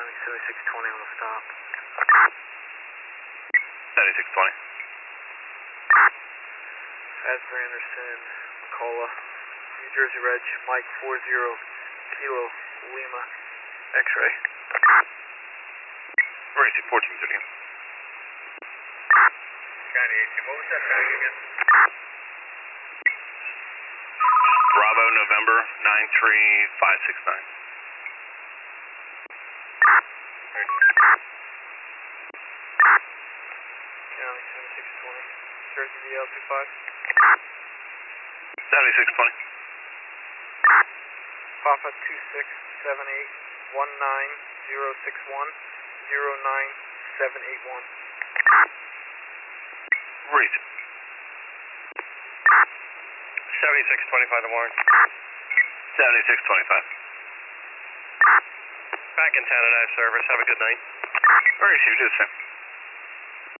County 7620 on the stop. 7620. Asbury Anderson, McCullough, New Jersey Reg, Mike 40 Kilo Lima, X-ray. Racy 1430. County 18, what was that tag again? Bravo November 93569. County 7620, Jersey VL25. 7620. Papa 2678 19061 09781. Racy. 7625 the warrant. 7625. Back in 10 and service. Have a good night. Racy, you do the same.